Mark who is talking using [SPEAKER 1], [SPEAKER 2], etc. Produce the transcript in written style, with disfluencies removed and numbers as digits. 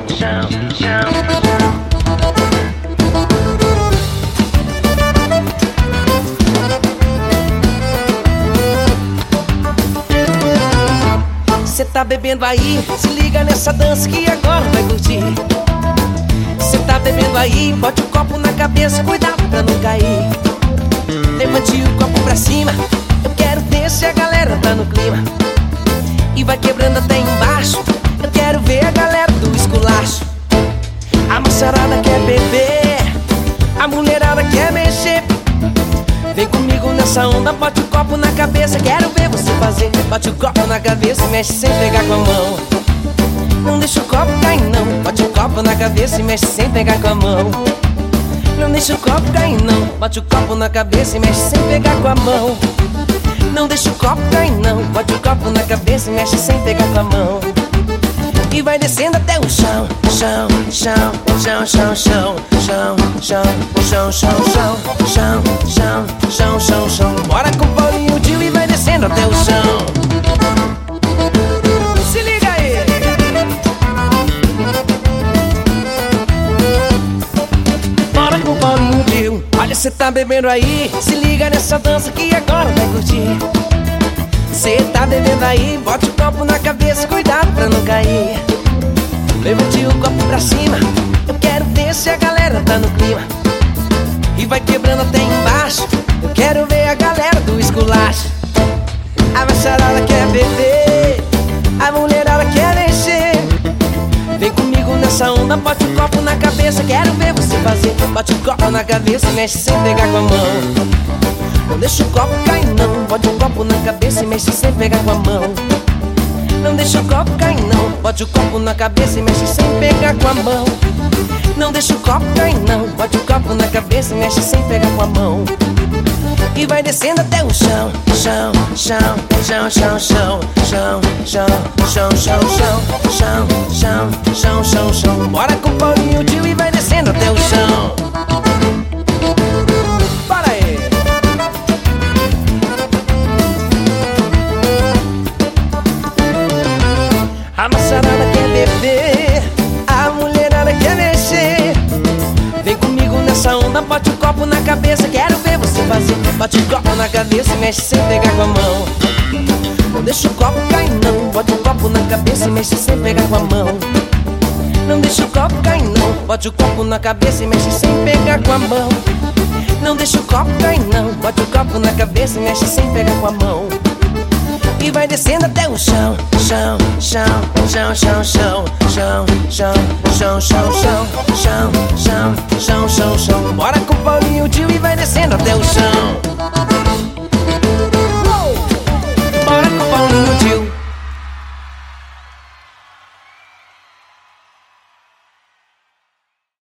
[SPEAKER 1] chão, chão.
[SPEAKER 2] Cê tá bebendo aí, se liga nessa dança que agora vai curtir. Cê tá bebendo aí, bote o copo na cabeça, cuidado pra não cair. Levante o copo pra cima, eu quero ver se a galera tá no clima. E vai quebrando até embaixo, eu quero ver a galera do esculacho. A moçarada quer beber, a mulherada quer mexer. Vem comigo nessa onda, bote o copo na cabeça, quero ver você fazer. Bote o copo na cabeça e mexe sem pegar com a mão. Não deixa o copo cair não, bote o copo na cabeça e mexe sem pegar com a mão. Não deixa o copo cair não, bote o copo na cabeça e mexe sem pegar com a mão. Não deixa o copo cair não, bote o copo na cabeça e mexe sem pegar com a mão. E vai descendo até o chão, chão, chão, chão, chão, chão, chão, chão, chão, chão, chão, chão, chão, chão, chão, chão. Bora com o Paulinho e o Dio e vai descendo até o chão. Se liga aí. Bora com o Paulinho e o Dio. Olha, cê tá bebendo aí, se liga nessa dança que agora vai curtir. Cê tá bebendo aí, bote o copo na cabeça, cuidado pra não cair. Levante o copo pra cima, eu quero ver se a galera tá no clima. E vai quebrando até embaixo, eu quero ver a galera do esculacho. A moçarada quer beber, a mulherada quer mexer. Vem comigo nessa onda, bote o copo na cabeça, quero ver você fazer. Bote o copo na cabeça e mexe sem pegar com a mão. Não deixa o copo cair não, bote o copo na cabeça e mexe sem pegar com a mão. Não deixa o copo cair não, bote o copo na cabeça e mexe sem pegar com a mão. Não deixa o copo cair não, bote o copo na cabeça e mexe sem pegar com a mão. E vai descendo até o chão, chão, chão, chão, chão, chão, chão, chão, chão, chão, chão, chão, chão, chão, chão. Bora com o Paulinho e o Dio e vai descendo até o chão. Bora aí. A moçarada quer beber, a mulherada quer mexer. Vem comigo nessa onda, bote o copo na cabeça, quero ver você fazer. Bote o copo na cabeça e mexe sem pegar com a mão. Não deixa o copo cair não, bote o copo na cabeça e mexe sem pegar com a mão. Não deixa o copo cair não, bote o copo na cabeça e mexe sem pegar com a mão. Não deixa o copo cair não, bote o copo na cabeça e mexe sem pegar com a mão. E vai descendo até o chão, chão, chão, chão, chão, chão, chão, chão, chão, chão, chão, chão, chão, chão, chão, chão. Bora com o Paulinho e o Dio e vai descendo.